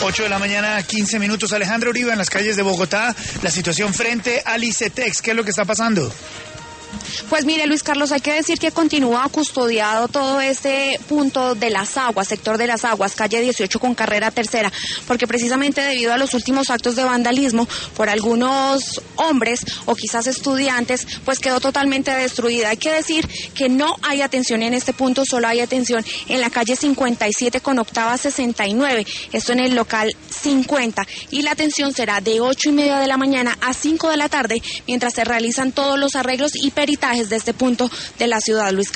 8 de la mañana, 15 minutos. Alejandra Uribe, en las calles de Bogotá, la situación frente al ICETEX. ¿Qué es lo que está pasando? Pues mire, Luis Carlos, hay que decir que continúa custodiado todo este punto de Las Aguas, sector de Las Aguas, calle 18 con carrera tercera, porque precisamente debido a los últimos actos de vandalismo por algunos hombres o quizás estudiantes, pues quedó totalmente destruida. Hay que decir que no hay atención en este punto, solo hay atención en la calle 57 con octava 69, esto en el local 50, y la atención será de 8:30 de la mañana a 5 de la tarde, mientras se realizan todos los arreglos y peritajes de este punto de la ciudad, Luis Carlos.